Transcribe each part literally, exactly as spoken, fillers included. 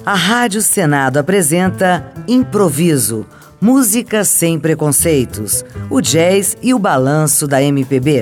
A Rádio Senado apresenta Improviso, música sem preconceitos, o jazz e o balanço da M P B.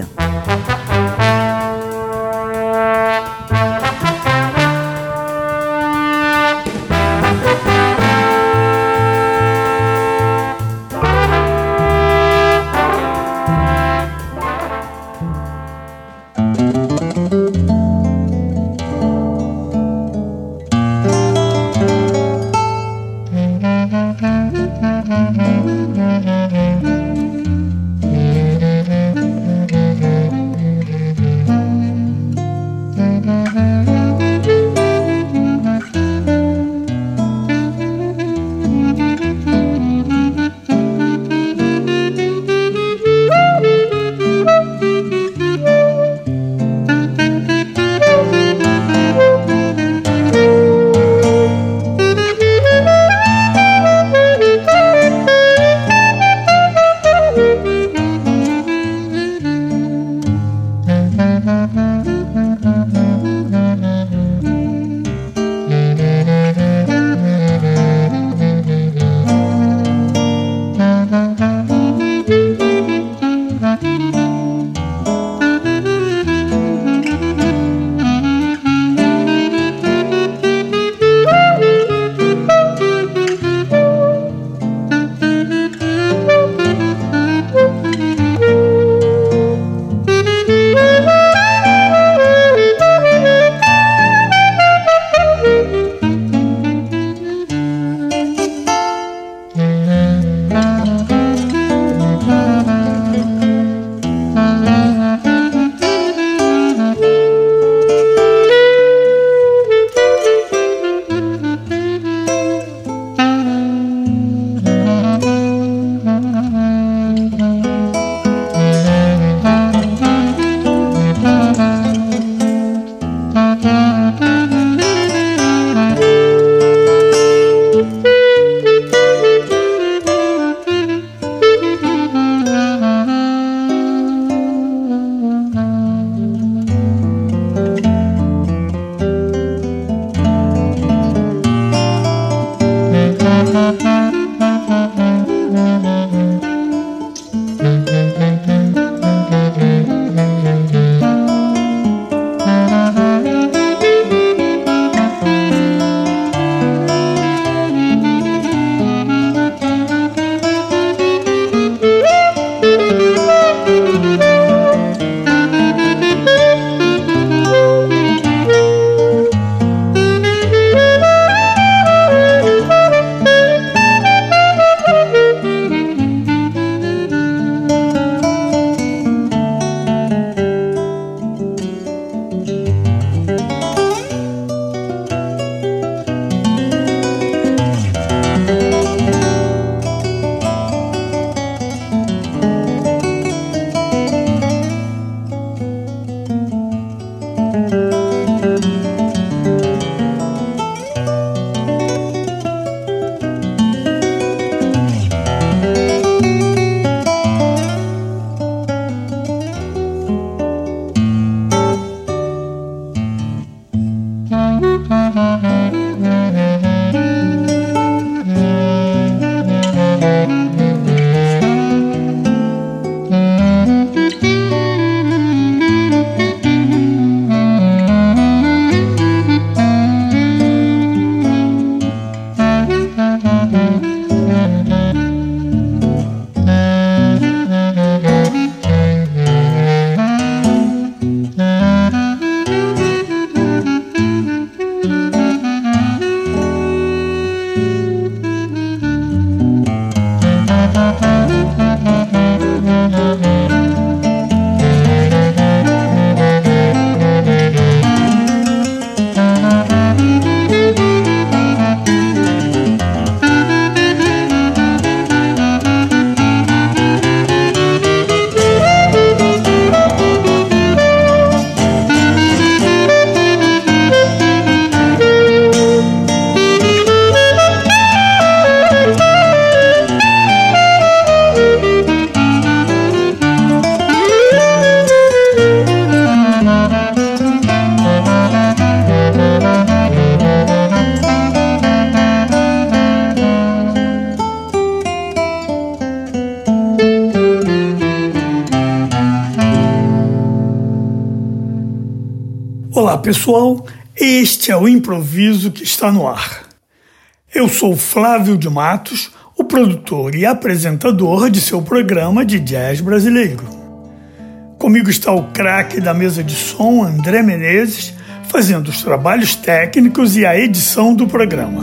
Olá pessoal, este é o improviso que está no ar. Eu sou Flávio de Matos, o produtor e apresentador de seu programa de jazz brasileiro. Comigo está o craque da mesa de som, André Menezes, fazendo os trabalhos técnicos e a edição do programa.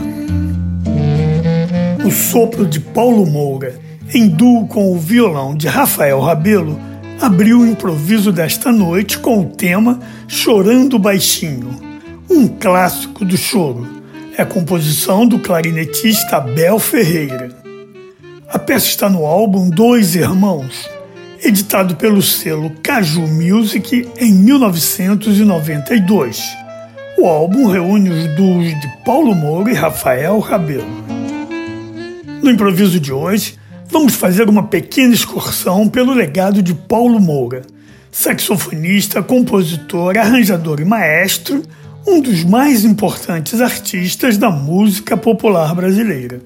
O sopro de Paulo Moura, em duo com o violão de Rafael Rabelo, abriu o improviso desta noite com o tema Chorando Baixinho, um clássico do choro. É a composição do clarinetista Abel Ferreira. A peça está no álbum Dois Irmãos, editado pelo selo Caju Music em mil novecentos e noventa e dois. O álbum reúne os duos de Paulo Moura e Rafael Rabelo. No improviso de hoje, vamos fazer uma pequena excursão pelo legado de Paulo Moura, saxofonista, compositor, arranjador e maestro, um dos mais importantes artistas da música popular brasileira.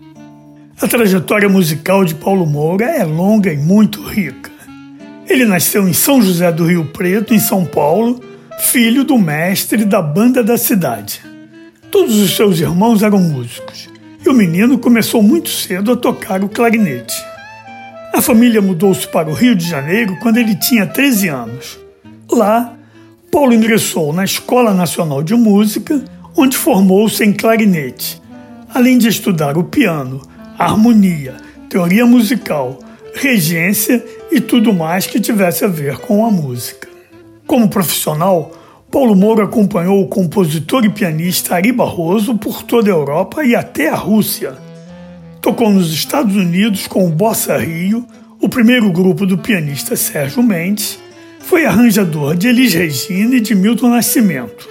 A trajetória musical de Paulo Moura é longa e muito rica. Ele nasceu em São José do Rio Preto, em São Paulo, filho do mestre da banda da cidade. Todos os seus irmãos eram músicos, e o menino começou muito cedo a tocar o clarinete. A família mudou-se para o Rio de Janeiro quando ele tinha treze anos. Lá, Paulo ingressou na Escola Nacional de Música, onde formou-se em clarinete, além de estudar o piano, a harmonia, teoria musical, regência e tudo mais que tivesse a ver com a música. Como profissional, Paulo Moura acompanhou o compositor e pianista Ari Barroso por toda a Europa e até a Rússia. Tocou nos Estados Unidos com o Bossa Rio, o primeiro grupo do pianista Sérgio Mendes, foi arranjador de Elis Regina e de Milton Nascimento.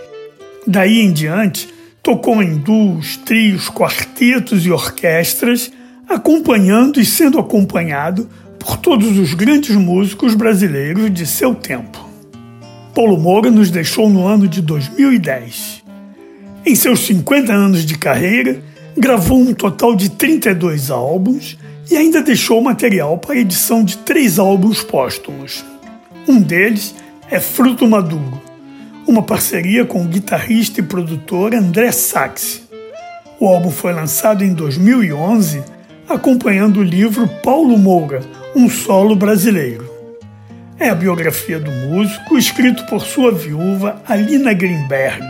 Daí em diante, tocou em duos, trios, quartetos e orquestras, acompanhando e sendo acompanhado por todos os grandes músicos brasileiros de seu tempo. Paulo Moura nos deixou no ano de dois mil e dez. Em seus cinquenta anos de carreira, gravou um total de trinta e dois álbuns e ainda deixou material para a edição de três álbuns póstumos. Um deles é Fruto Maduro, uma parceria com o guitarrista e produtor André Sachs. O álbum foi lançado em dois mil e onze, acompanhando o livro Paulo Moura, um solo brasileiro. É a biografia do músico, escrito por sua viúva, Alina Grimberg.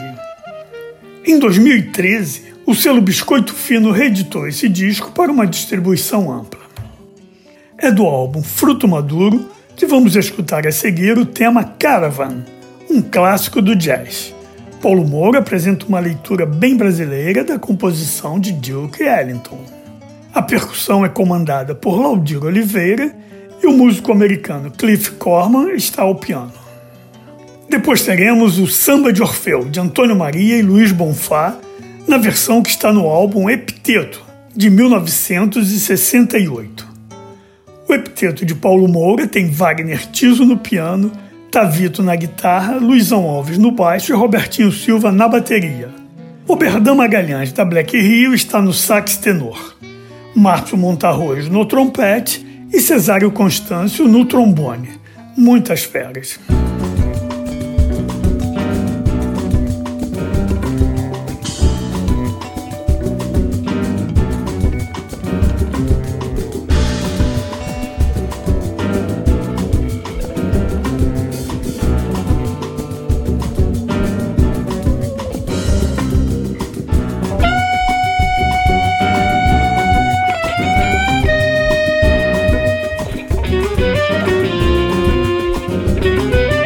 Em dois mil e treze, o selo Biscoito Fino reeditou esse disco para uma distribuição ampla. É do álbum Fruto Maduro que vamos escutar a seguir o tema Caravan, um clássico do jazz. Paulo Moura apresenta uma leitura bem brasileira da composição de Duke Ellington. A percussão é comandada por Laudir Oliveira e o músico americano Cliff Corman está ao piano. Depois teremos o Samba de Orfeu, de Antônio Maria e Luiz Bonfá, na versão que está no álbum Epiteto, de mil novecentos e sessenta e oito. O Epiteto de Paulo Moura tem Wagner Tiso no piano, Tavito na guitarra, Luizão Alves no baixo e Robertinho Silva na bateria. Oberdan Magalhães, da Black Rio, está no sax tenor. Márcio Montarroz no trompete e Cesário Constâncio no trombone. Muitas feras. Música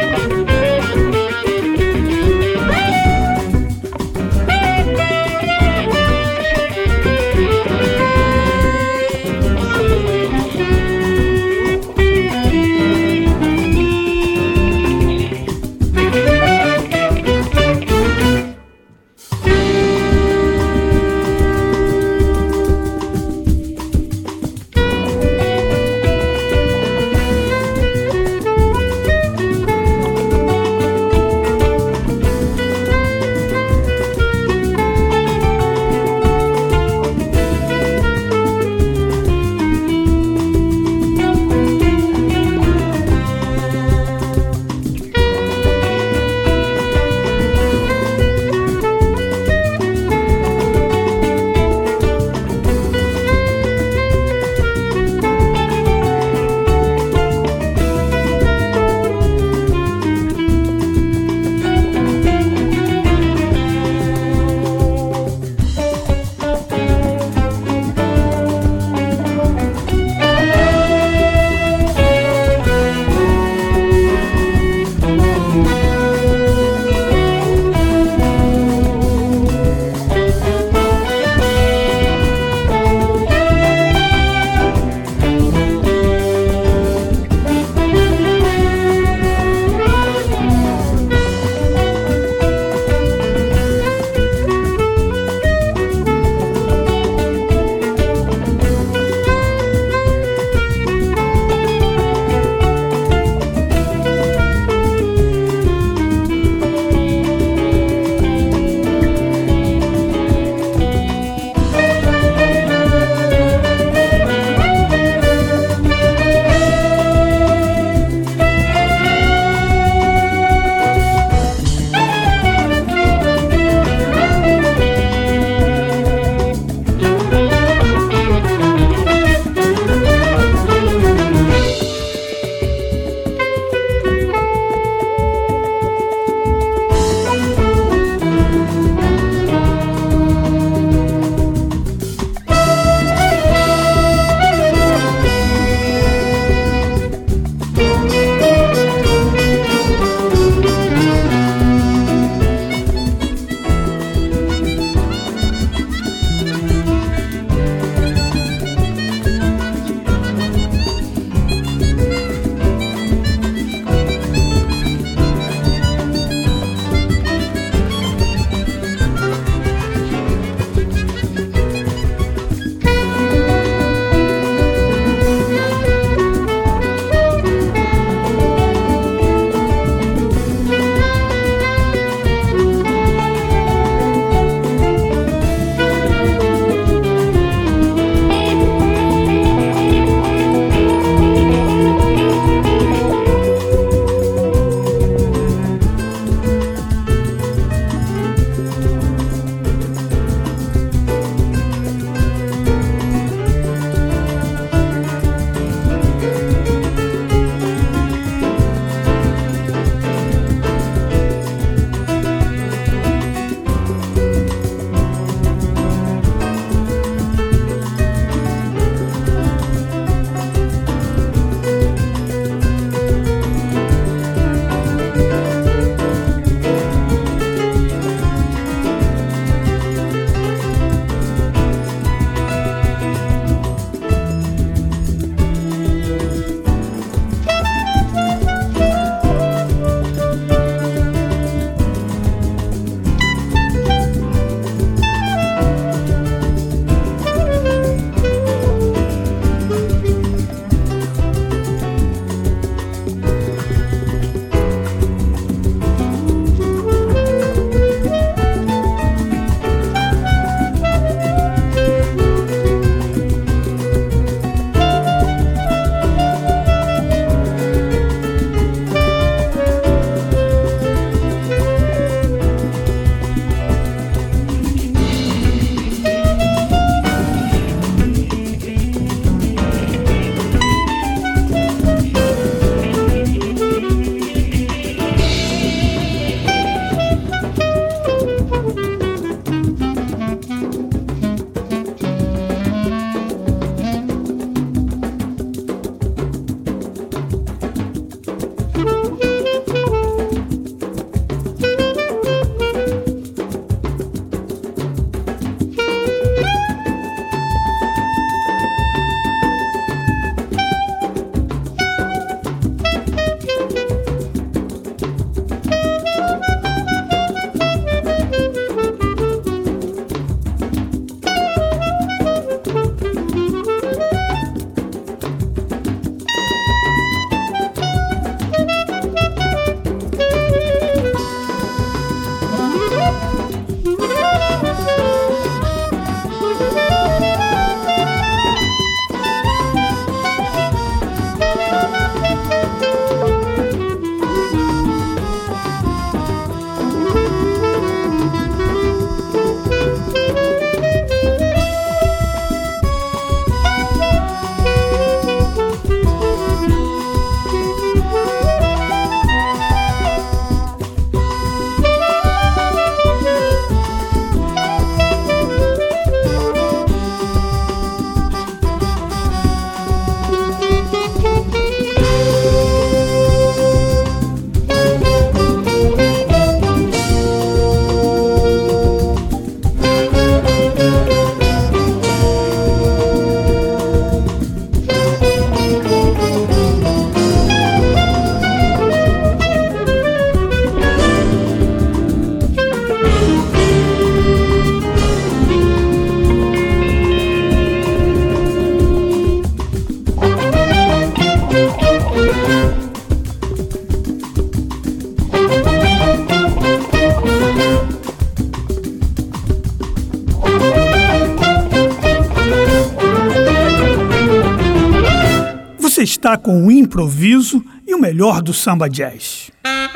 está com o improviso e o melhor do samba jazz.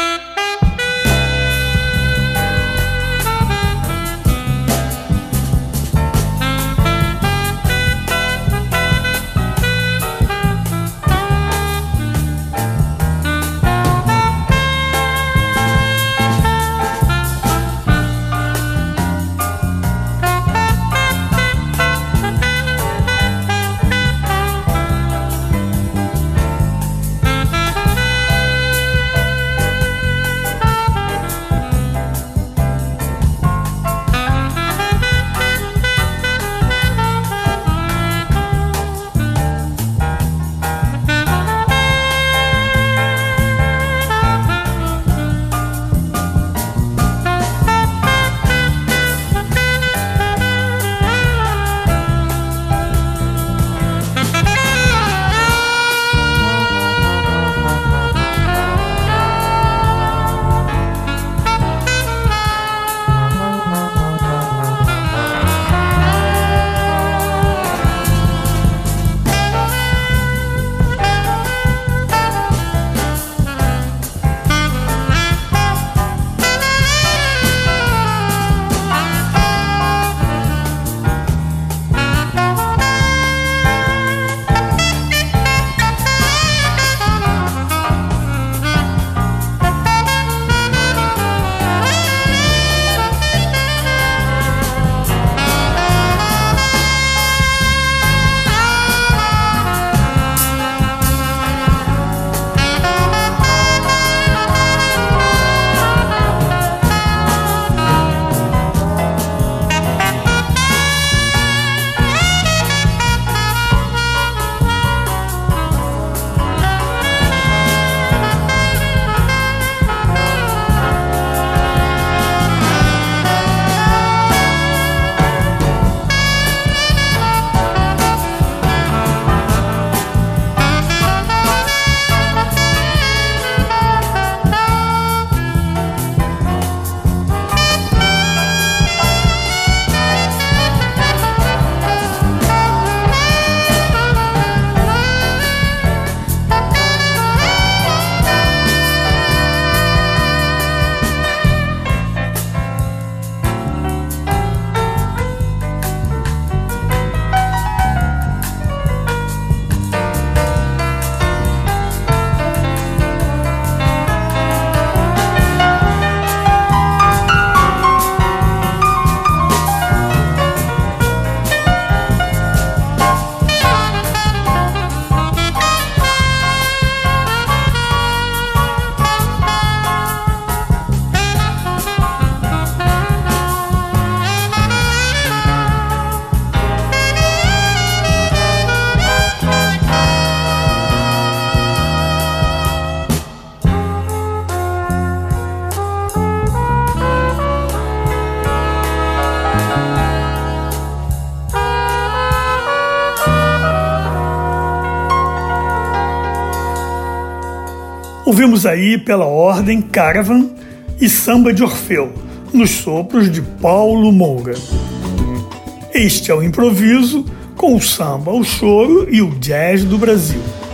Ouvimos aí, pela ordem, Caravan e Samba de Orfeu, nos sopros de Paulo Moura. Este é o improviso com o samba, o choro e o jazz do Brasil.